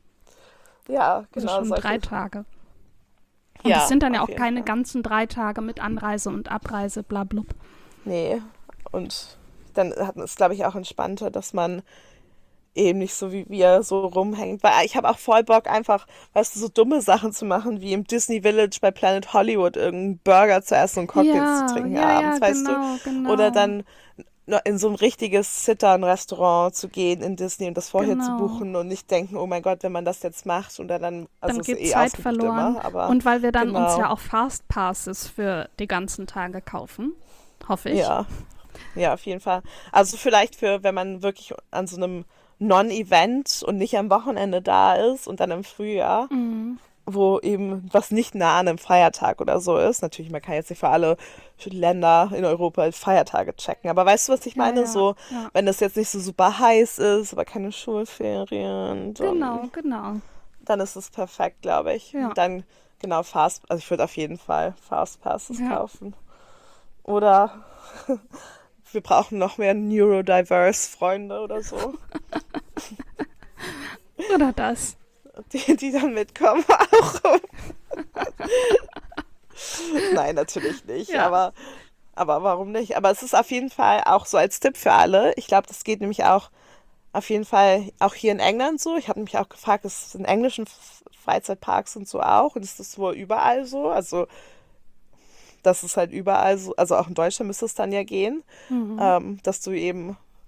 Ja, Also genau. schon solche- drei Tage. Und Ja, es sind dann ja auf auch jeden keine Fall. ganzen drei Tage mit Anreise und Abreise, bla blub. Nee. Und dann hat es, glaube ich, auch entspannter, dass man eben nicht so wie wir so rumhängt. Weil ich habe auch voll Bock, einfach, weißt du, so dumme Sachen zu machen, wie im Disney Village bei Planet Hollywood irgendeinen Burger zu essen und Cocktails Ja, zu trinken ja, ja, abends, weißt genau, du? genau. Oder dann noch in so ein richtiges Sit-Down-Restaurant zu gehen in Disney und das vorher zu Genau. buchen und nicht denken, oh mein Gott, wenn man das jetzt macht oder dann, also Dann ist geht eh Zeit ausgebucht verloren. immer, aber Und weil wir dann uns genau. ja auch Fastpasses für die ganzen Tage kaufen, hoffe ich. ja, ja, auf jeden Fall. Also vielleicht für, wenn man wirklich an so einem Non-Event und nicht am Wochenende da ist und dann im Frühjahr, Mhm. wo eben was nicht nah an einem Feiertag oder so ist. Natürlich, man kann jetzt nicht für alle Länder in Europa Feiertage checken, aber weißt du, was ich Ja, meine? ja, So, ja. wenn das jetzt nicht so super heiß ist, aber keine Schulferien, dann, Genau, genau. dann ist es perfekt, glaube ich. Ja. Und dann, genau, Fast, also ich würde auf jeden Fall Fastpasses Ja. kaufen. Oder wir brauchen noch mehr Neurodiverse-Freunde oder so, Oder das. die, die dann mitkommen auch. Nein, natürlich nicht, Ja. aber, aber warum nicht? Aber es ist auf jeden Fall auch so als Tipp für alle. Ich glaube, das geht nämlich auch auf jeden Fall auch hier in England so. Ich habe mich auch gefragt, ist es in englischen F- Freizeitparks und so auch? Und ist das wohl überall so? Also, das ist halt überall so, also auch in Deutschland müsste es dann ja gehen, Mhm. ähm, dass du eben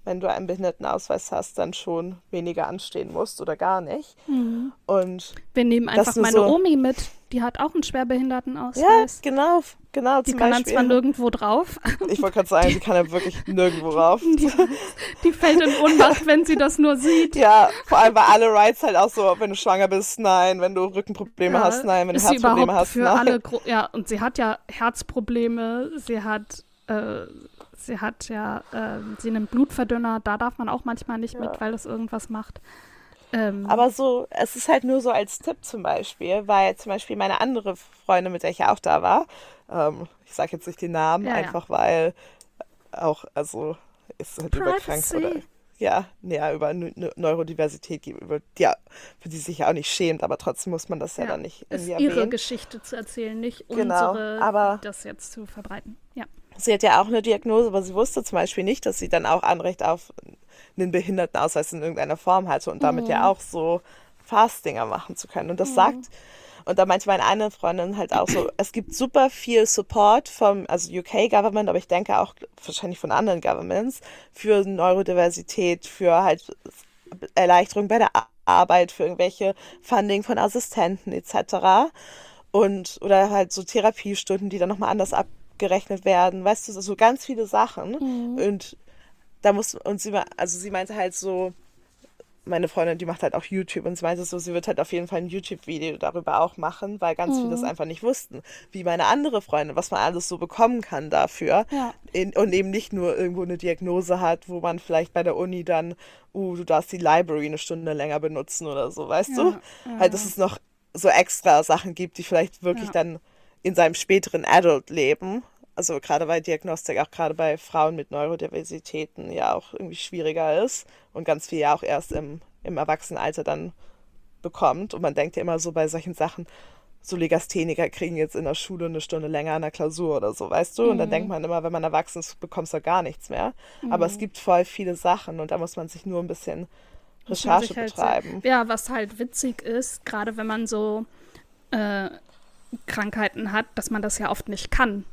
wenn du einen Behindertenausweis hast, dann schon weniger anstehen musst oder gar nicht. Mhm. Und Wir nehmen das einfach nur meine so, Omi mit. Die hat auch einen ja, Schwerbehindertenausweis. genau, genau, Die zum kann dann zwar Beispiel. nirgendwo drauf. Ich wollte gerade sagen, die kann ja wirklich nirgendwo rauf. Die, die fällt in Ohnmacht, wenn sie das nur sieht. Ja, vor allem bei alle Rights halt auch so, wenn du schwanger bist, nein, wenn du Rückenprobleme Ja, hast, nein, wenn du ist sie Herzprobleme überhaupt hast, für nein. alle, Gro ja, und sie hat ja Herzprobleme, sie hat, äh, sie hat ja, äh, sie nimmt Blutverdünner, da darf man auch manchmal nicht mit, Ja. weil das irgendwas macht. Ähm, Aber so, es ist halt nur so als Tipp zum Beispiel, weil zum Beispiel meine andere Freundin, mit der ich ja auch da war, ähm, ich sage jetzt nicht den Namen, ja, ja. einfach weil auch, also ist halt überkrankt oder Privacy. ja, ja, über Neu- Neu- Neurodiversität, über die, für die sich ja auch nicht schämt, aber trotzdem muss man das ja Ja, dann nicht ist irgendwie ihre erwähnen. Geschichte zu erzählen, nicht Genau, unsere, aber das jetzt zu verbreiten. Ja. sie hat ja auch eine Diagnose, aber sie wusste zum Beispiel nicht, dass sie dann auch Anrecht auf einen Behindertenausweis in irgendeiner Form hatte und damit ja Mhm. auch so Fast-Dinger machen zu können. Und das sagt, Mhm. und da meinte meine eine Freundin halt auch so, es gibt super viel Support vom, also U K-Government, aber ich denke auch wahrscheinlich von anderen Governments, für Neurodiversität, für halt Erleichterung bei der Ar- Arbeit, für irgendwelche Funding von Assistenten et cetera. Und, oder halt so Therapiestunden, die dann nochmal anders abgerechnet werden, weißt du, so so ganz viele Sachen. Mhm. Und da muss, und sie, me- also sie meinte halt so, meine Freundin, die macht halt auch YouTube und sie meinte so, sie wird halt auf jeden Fall ein YouTube-Video darüber auch machen, weil ganz viele das Mhm. einfach nicht wussten. Wie meine andere Freundin, was man alles so bekommen kann dafür. Ja. In, und eben nicht nur irgendwo eine Diagnose hat, wo man vielleicht bei der Uni dann, uh, du darfst die Library eine Stunde länger benutzen oder so, weißt du? Ja. Ja. Halt, dass es noch so extra Sachen gibt, die vielleicht wirklich Ja. dann in seinem späteren Adult-Leben, also gerade bei Diagnostik, auch gerade bei Frauen mit Neurodiversitäten ja auch irgendwie schwieriger ist und ganz viel ja auch erst im, im Erwachsenenalter dann bekommt. Und man denkt ja immer so bei solchen Sachen, so Legastheniker kriegen jetzt in der Schule eine Stunde länger an der Klausur oder so, weißt du? Und dann denkt Mhm. man immer, wenn man erwachsen ist, bekommst du gar nichts mehr. Aber es Mhm. gibt voll viele Sachen und da muss man sich nur ein bisschen Muss man Recherche sich halt sehr, betreiben. ja, was halt witzig ist, gerade wenn man so äh, Krankheiten hat, dass man das ja oft nicht kann.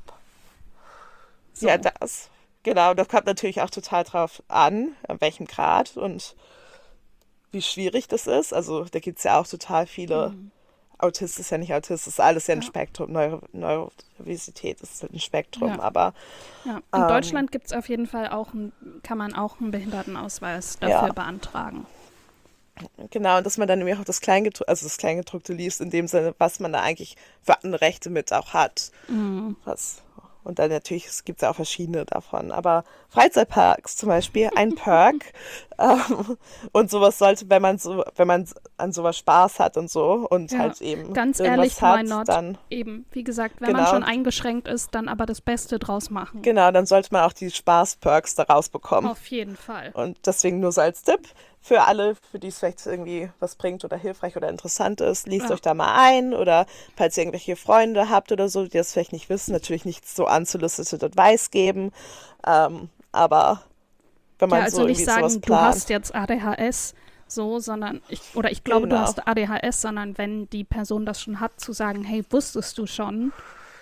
So. Ja, das. Genau, das kommt natürlich auch total drauf an, an welchem Grad und wie schwierig das ist. Also da gibt es ja auch total viele. Mhm. Autist ist ja nicht Autist, ist alles ja ein Ja. Spektrum. Neuro Neurodiversität ist ein Spektrum, Ja. aber Ja. In ähm, Deutschland gibt es auf jeden Fall auch, ein, kann man auch einen Behindertenausweis dafür ja, beantragen. genau, und dass man dann nämlich auch das Kleingedruckte, also das Kleingedruckte liest, in dem Sinne, was man da eigentlich für Anrechte mit auch hat. Mhm. Was, und dann natürlich, es gibt ja auch verschiedene davon. Aber Freizeitparks zum Beispiel, ein Perk. ähm, und sowas sollte, wenn man so, wenn man an sowas Spaß hat und so und Ja, halt eben ganz irgendwas ehrlich, why hat, not? dann, Eben, wie gesagt, wenn man genau, schon eingeschränkt ist, dann aber das Beste draus machen. genau, dann sollte man auch die Spaß-Perks da rausbekommen. Auf jeden Fall. Und deswegen nur so als Tipp für alle, für die es vielleicht irgendwie was bringt oder hilfreich oder interessant ist, liest Ja. euch da mal ein oder falls ihr irgendwelche Freunde habt oder so, die das vielleicht nicht wissen, natürlich nicht so unsolicited Advice geben, ähm, aber wenn Ja, man also so nicht irgendwie sowas sagen, du plant, hast jetzt A D H S, so, sondern ich, oder ich glaube, du genau, hast A D H S, sondern wenn die Person das schon hat, zu sagen, hey, wusstest du schon?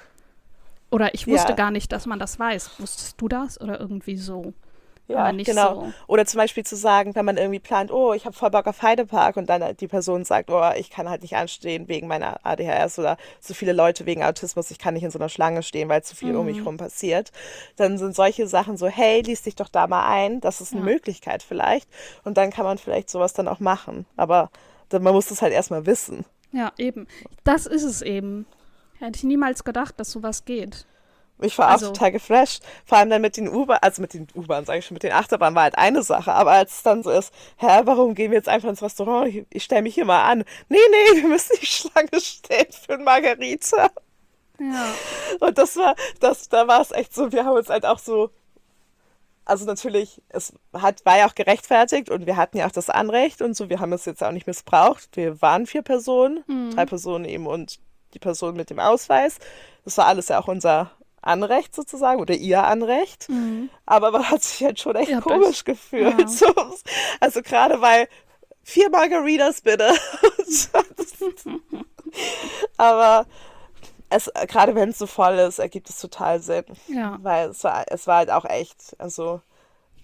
Oder ich wusste ja, gar nicht, dass man das weiß. Wusstest du das? Oder irgendwie so. Aber ja, nicht genau. so. Oder zum Beispiel zu sagen, wenn man irgendwie plant, oh, ich habe voll Bock auf Heidepark und dann die Person sagt, oh, ich kann halt nicht anstehen wegen meiner A D H S oder so viele Leute wegen Autismus, ich kann nicht in so einer Schlange stehen, weil zu viel um mich Mhm. rum passiert. Dann sind solche Sachen so, hey, lies dich doch da mal ein, das ist eine Ja, Möglichkeit vielleicht. Und dann kann man vielleicht sowas dann auch machen. Aber dann, man muss das halt erstmal wissen. ja, eben. Das ist es eben. Hätte ich niemals gedacht, dass sowas geht. Ich war auch Also, total geflasht. Vor allem dann mit den U-Bahn, also mit den U-Bahn, sage ich schon, mit den Achterbahnen war halt eine Sache. Aber als es dann so ist, hä, warum gehen wir jetzt einfach ins Restaurant? Ich, ich stelle mich hier mal an. Nee, nee, wir müssen nicht Schlange stehen für ein Margarita. ja, Und das war, das, da war es echt so, wir haben uns halt auch so, also natürlich, es hat, war ja auch gerechtfertigt und wir hatten ja auch das Anrecht und so, wir haben es jetzt auch nicht missbraucht. Wir waren vier Personen, drei mhm. Personen eben und die Person mit dem Ausweis. Das war alles ja auch unser Anrecht sozusagen oder ihr Anrecht. Mhm. Aber man hat sich halt schon echt Ihr habt komisch euch, gefühlt. ja, So. Also gerade weil vier Margaritas bitte. Aber es, gerade wenn es so voll ist, ergibt es total Sinn. ja, Weil es war, es war halt auch echt, also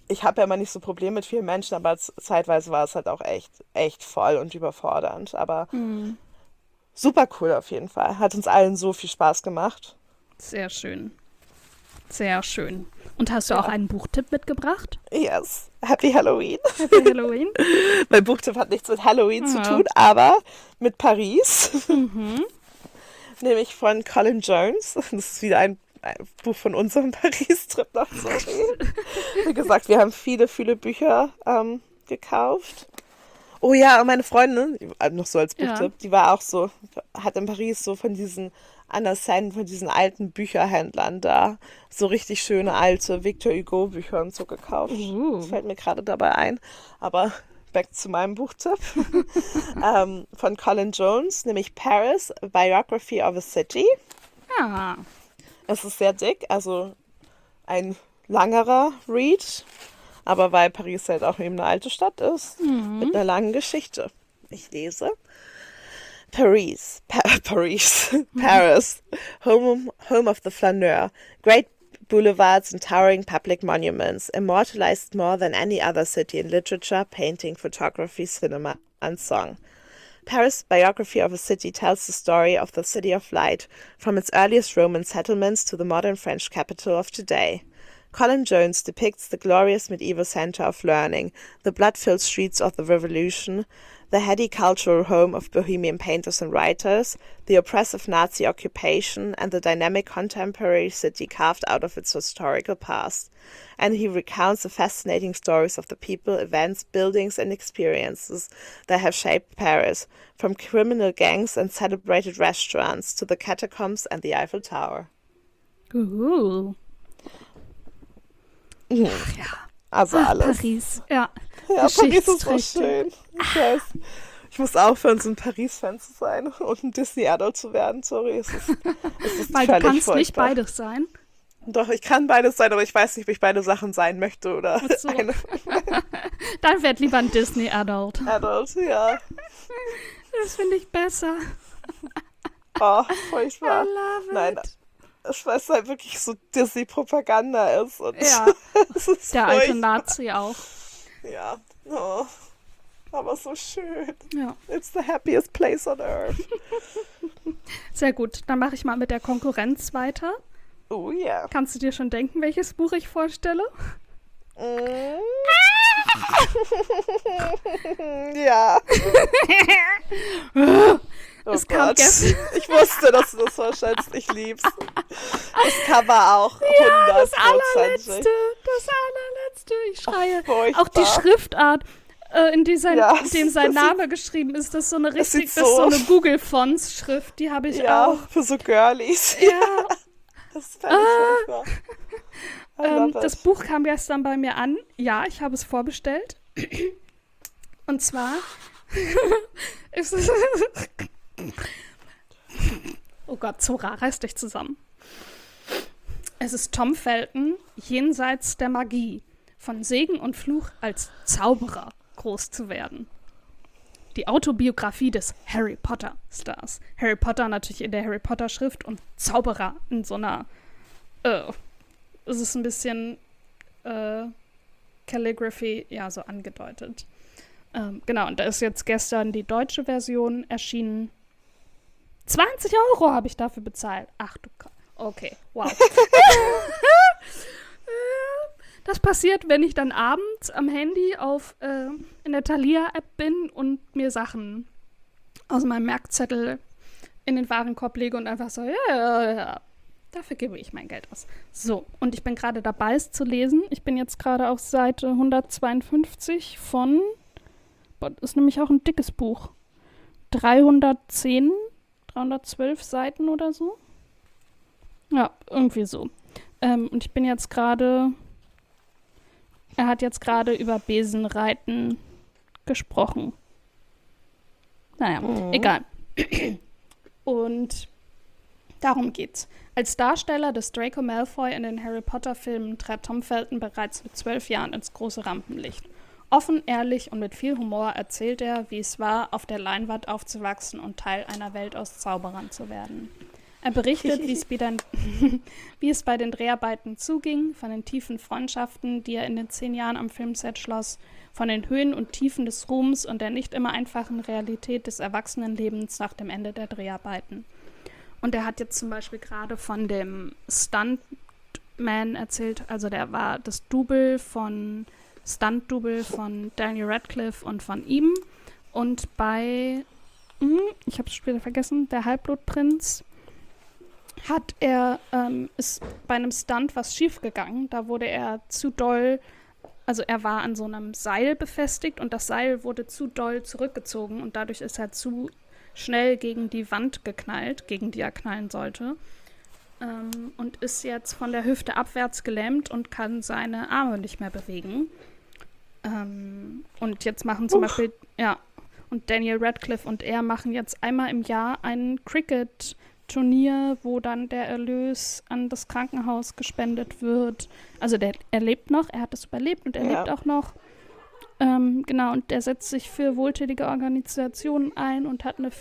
ich habe ja immer nicht so Probleme mit vielen Menschen, aber z- zeitweise war es halt auch echt, echt voll und überfordernd. Aber Hm, super cool auf jeden Fall. Hat uns allen so viel Spaß gemacht. sehr schön. Sehr schön. Und hast du auch Ja. einen Buchtipp mitgebracht? Yes. Happy Halloween. Happy Halloween. Mein Buchtipp hat nichts mit Halloween zu Ja. tun, aber mit Paris. Mhm. Nämlich von Colin Jones. Das ist wieder ein, ein Buch von unserem Paris-Trip nach Sorry. Wie gesagt, wir haben viele, viele Bücher ähm, gekauft. Oh ja, und meine Freundin, äh, noch so als Ja. Buchtipp, die war auch so, hat in Paris so von diesen Andersen, von diesen alten Bücherhändlern da so richtig schöne alte Victor Hugo Bücher und so gekauft. Uh. Das fällt mir gerade dabei ein. Aber back zu meinem Buchtipp. ähm, von Colin Jones, nämlich Paris, A Biography of a City. Ja. Es ist sehr dick, also ein langerer Read, aber weil Paris halt auch eben eine alte Stadt ist, mit einer langen Geschichte. Ich lese. Paris, pa Paris, Paris, home, home of the flaneur, great boulevards and towering public monuments, immortalized more than any other city in literature, painting, photography, cinema, and song. Paris' Biography of a City tells the story of the City of Light, from its earliest Roman settlements to the modern French capital of today. Colin Jones depicts the glorious medieval center of learning, the blood-filled streets of the Revolution, the heady cultural home of Bohemian painters and writers, the oppressive Nazi occupation, and the dynamic contemporary city carved out of its historical past. And he recounts the fascinating stories of the people, events, buildings, and experiences that have shaped Paris, from criminal gangs and celebrated restaurants to the catacombs and the Eiffel Tower. Uh. Ach ja. Also Ach, alles. Paris. Ja. Ja, Paris ist so Geschichtsträchtig. schön. Ich weiß. Ich muss aufhören, so ein Paris-Fan zu sein und ein Disney-Adult zu werden. Sorry, es ist, es ist Weil du völlig kannst nicht furchtbar. beides sein. Doch, ich kann beides sein, aber ich weiß nicht, ob ich beide Sachen sein möchte oder Ach so. eine Dann werd lieber ein Disney-Adult. Adult, ja. Das finde ich besser. Oh, I furchtbar. love it. Nein, ich weiß halt wirklich so Disney-Propaganda ist und Ja, es ist der alte furchtbar. Nazi auch. Ja, oh, aber so schön. Ja, It's the happiest place on earth. sehr gut. Dann mache ich mal mit der Konkurrenz weiter. Oh yeah. Kannst du dir schon denken, welches Buch ich vorstelle? Mm. Ja. Oh Es kam Gott. gestern- Ich wusste, dass du das vorstellst. Ich lieb's. Das Cover auch. Ja, das hundertprozentig. allerletzte. Das allerletzte. Ich schreie. Furchtbar. Auch die Schriftart, äh, in, die sein, Ja, in dem sein das Name geschrieben ist, das ist so eine das richtig, sieht das ist so so- eine Google-Fonts-Schrift, die habe ich Ja, auch. für so Girlies. Ja, Das ist völlig furchtbar. I ähm, love das it. Buch kam gestern bei mir an. Ja, ich habe es vorbestellt. Und zwar ist es. Oh Gott, Zora, reiß dich zusammen. Es ist Tom Felton, Jenseits der Magie. Von Segen und Fluch als Zauberer groß zu werden. Die Autobiografie des Harry Potter Stars. Harry Potter natürlich in der Harry Potter Schrift und Zauberer in so einer, äh, es ist ein bisschen äh, Calligraphy, ja, so angedeutet. Ähm, genau, und da ist jetzt gestern die deutsche Version erschienen. zwanzig Euro habe ich dafür bezahlt. Ach du Gott. Okay, wow. Das passiert, wenn ich dann abends am Handy auf äh, in der Thalia-App bin und mir Sachen aus meinem Merkzettel in den Warenkorb lege und einfach so, ja, ja, ja, dafür gebe ich mein Geld aus. So, und ich bin gerade dabei, es zu lesen. Ich bin jetzt gerade auf Seite hundertzweiundfünfzig von, boah, das ist nämlich auch ein dickes Buch, dreihundertzehn, dreihundertzwölf Seiten oder so. Ja, irgendwie so. Ähm, und ich bin jetzt gerade, er hat jetzt gerade über Besenreiten gesprochen. Naja, Mhm. egal. Und darum geht's. Als Darsteller des Draco Malfoy in den Harry Potter-Filmen trat Tom Felton bereits mit zwölf Jahren ins große Rampenlicht. Offen, ehrlich und mit viel Humor erzählt er, wie es war, auf der Leinwand aufzuwachsen und Teil einer Welt aus Zauberern zu werden. Er berichtet, wie es, bei den, wie es bei den Dreharbeiten zuging, von den tiefen Freundschaften, die er in den zehn Jahren am Filmset schloss, von den Höhen und Tiefen des Ruhms und der nicht immer einfachen Realität des Erwachsenenlebens nach dem Ende der Dreharbeiten. Und er hat jetzt zum Beispiel gerade von dem Stuntman erzählt, also der war das Double von, Stunt-Double von Daniel Radcliffe und von ihm. Und bei, ich habe es später vergessen, der Halbblutprinz, hat er, ähm, ist bei einem Stunt was schiefgegangen. Da wurde er zu doll, also er war an so einem Seil befestigt und das Seil wurde zu doll zurückgezogen und dadurch ist er zu schnell gegen die Wand geknallt, gegen die er knallen sollte. Ähm, und ist jetzt von der Hüfte abwärts gelähmt und kann seine Arme nicht mehr bewegen. Ähm, und jetzt machen zum Uff. Beispiel, ja, und Daniel Radcliffe und er machen jetzt einmal im Jahr ein Cricket-Turnier, wo dann der Erlös an das Krankenhaus gespendet wird. Also der, er lebt noch, er hat es überlebt und er ja. lebt auch noch. Ähm, genau, und der setzt sich für wohltätige Organisationen ein und hat eine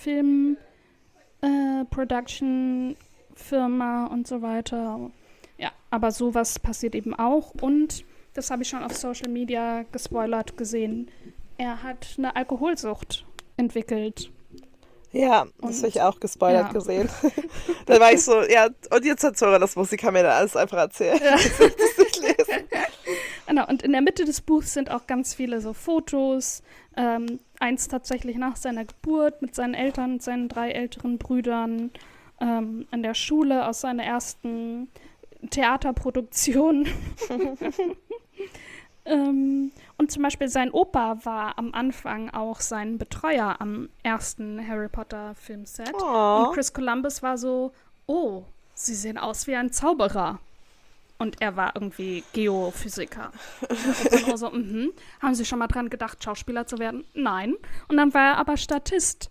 Film-Production-Firma äh, und so weiter. Ja, aber sowas passiert eben auch. Und, das habe ich schon auf Social Media gespoilert gesehen, er hat eine Alkoholsucht entwickelt. Ja, das habe ich auch gespoilert ja. gesehen. Dann war ich so, ja, und jetzt hat Zora das Musik, kann mir da alles einfach erzählen. Ja. Ich will das nicht lesen. Genau, und in der Mitte des Buchs sind auch ganz viele so Fotos. Ähm, eins tatsächlich nach seiner Geburt mit seinen Eltern und seinen drei älteren Brüdern. Ähm, an der Schule aus seiner ersten Theaterproduktion. ähm, und zum Beispiel sein Opa war am Anfang auch sein Betreuer am ersten Harry Potter Filmset. Aww. Und Chris Columbus war so, oh, sie sehen aus wie ein Zauberer. Und er war irgendwie Geophysiker. Und dann auch so, mhm. Haben Sie schon mal dran gedacht, Schauspieler zu werden? Nein. Und dann war er aber Statist.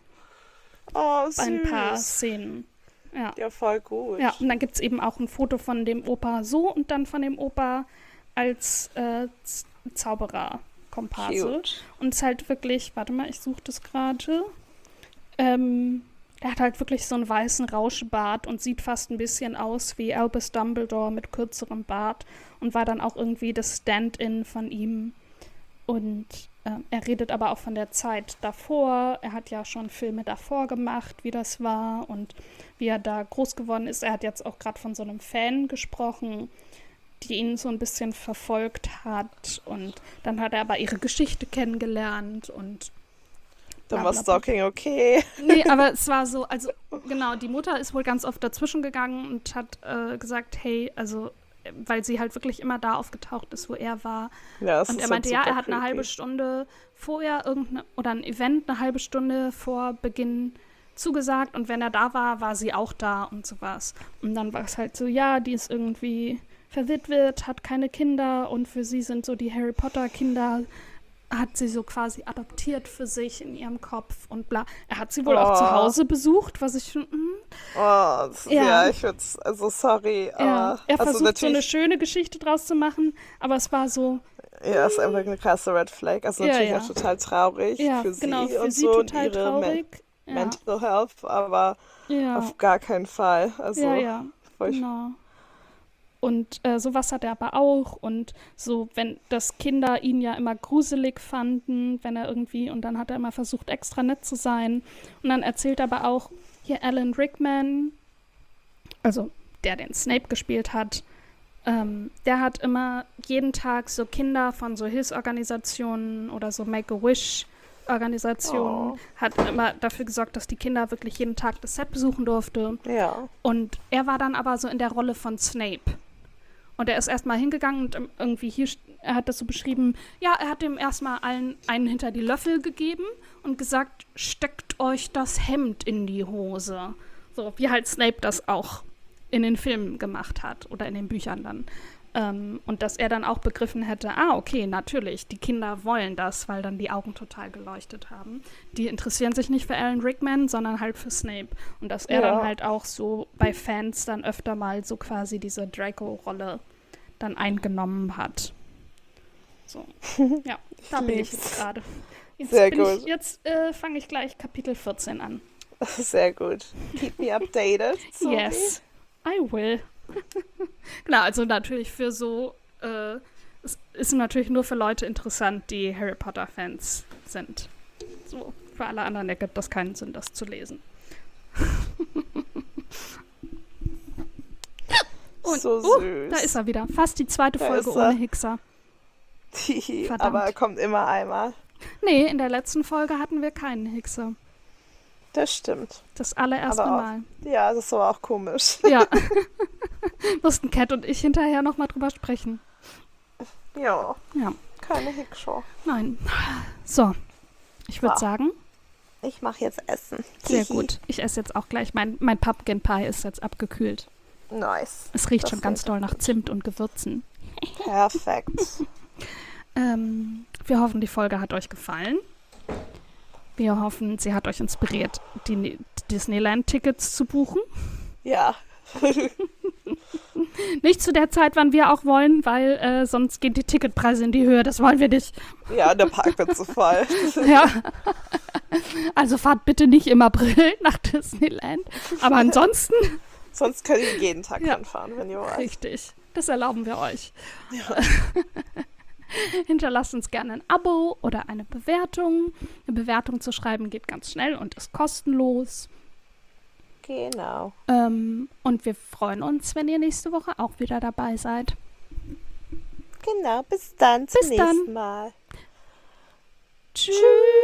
Oh, süß. Bei ein paar Szenen. Ja, ja voll gut. Ja, und dann gibt es eben auch ein Foto von dem Opa so und dann von dem Opa als äh, Z- Zauberer-Komparse. Und es ist halt wirklich, warte mal, ich suche das gerade. Ähm, er hat halt wirklich so einen weißen Rauschbart und sieht fast ein bisschen aus wie Albus Dumbledore mit kürzerem Bart und war dann auch irgendwie das Stand-in von ihm. Und äh, er redet aber auch von der Zeit davor. Er hat ja schon Filme davor gemacht, wie das war und wie er da groß geworden ist. Er hat jetzt auch gerade von so einem Fan gesprochen, die ihn so ein bisschen verfolgt hat. Und dann hat er aber ihre Geschichte kennengelernt und dann war Stalking okay. Nee, aber es war so, also genau, die Mutter ist wohl ganz oft dazwischen gegangen und hat äh, gesagt, hey, also, weil sie halt wirklich immer da aufgetaucht ist, wo er war. Ja, das und ist er meinte, halt ja, er hat creepy. eine halbe Stunde vorher irgendeine, oder ein Event eine halbe Stunde vor Beginn zugesagt und wenn er da war, war sie auch da und sowas. Und dann war es halt so, ja, die ist irgendwie verwitwet, hat keine Kinder und für sie sind so die Harry Potter Kinder, hat sie so quasi adoptiert für sich in ihrem Kopf und bla. Er hat sie wohl oh. auch zu Hause besucht, was ich schon, mm. Oh, das, ja. ja, ich würde es, also sorry. Ja. Aber, er also versucht so eine schöne Geschichte draus zu machen, aber es war so. Ja, ist einfach eine krasse Red Flag. Also ja, natürlich ja. auch total traurig ja, für sie genau, für und sie so total und ihre traurig. Men- ja. Mental Health, aber ja. auf gar keinen Fall. Also, ja, ja, voll genau. Und äh, sowas hat er aber auch. Und so, wenn das Kinder ihn ja immer gruselig fanden, wenn er irgendwie, und dann hat er immer versucht, extra nett zu sein. Und dann erzählt er aber auch, hier Alan Rickman, also der den Snape gespielt hat, ähm, der hat immer jeden Tag so Kinder von so Hilfsorganisationen oder so Make-A-Wish-Organisationen, oh. hat immer dafür gesorgt, dass die Kinder wirklich jeden Tag das Set besuchen durfte. Ja. Und er war dann aber so in der Rolle von Snape. Und er ist erstmal hingegangen und irgendwie hier, er hat das so beschrieben, ja, er hat dem erstmal allen einen hinter die Löffel gegeben und gesagt, steckt euch das Hemd in die Hose. So, wie halt Snape das auch in den Filmen gemacht hat oder in den Büchern dann. Ähm, und dass er dann auch begriffen hätte, ah, okay, natürlich, die Kinder wollen das, weil dann die Augen total geleuchtet haben. Die interessieren sich nicht für Alan Rickman, sondern halt für Snape. Und dass er ja. dann halt auch so bei Fans dann öfter mal so quasi diese Draco-Rolle dann eingenommen hat. So, ja, da bin ich jetzt gerade. Jetzt Sehr bin gut. Ich, jetzt äh, fange ich gleich Kapitel vierzehn an. Sehr gut. Keep me updated. Sophie. Yes, I will. Genau, also natürlich für so, äh, es ist natürlich nur für Leute interessant, die Harry Potter-Fans sind. So, für alle anderen ergibt das keinen Sinn, das zu lesen. Und, So uh, süß. da ist er wieder. Fast die zweite Da Folge ist er. ohne Hickser. Verdammt. Aber er kommt immer einmal. Nee, in der letzten Folge hatten wir keinen Hickser. Das stimmt. Das allererste Aber auch- Mal. Ja, das war auch komisch. Ja. Mussten Cat und ich hinterher nochmal drüber sprechen. Ja, Ja, keine Hickshow. nein. So, ich würde Wow. sagen, Ich mache jetzt Essen. sehr Hihi. gut. Ich esse jetzt auch gleich. Mein, mein Pumpkin Pie ist jetzt abgekühlt. Nice. Es riecht Das schon ganz klingt doll nach Zimt und Gewürzen. Perfekt. Ähm, wir hoffen, die Folge hat euch gefallen. Wir hoffen, sie hat euch inspiriert, die Ne- Disneyland-Tickets zu buchen. Ja, Nicht zu der Zeit, wann wir auch wollen, weil äh, sonst gehen die Ticketpreise in die Höhe. Das wollen wir nicht. ja, der Park wird zu voll. Ja. Also fahrt bitte nicht im April nach Disneyland. Aber ansonsten, Sonst könnt ihr jeden Tag Ja. hinfahren, wenn ihr wollt. richtig. Das erlauben wir euch. Hinterlasst uns gerne ein Abo oder eine Bewertung. Eine Bewertung zu schreiben geht ganz schnell und ist kostenlos. Genau. Ähm, und wir freuen uns, wenn ihr nächste Woche auch wieder dabei seid. Genau, bis dann zum Bis dann. nächsten Mal. Tschüss.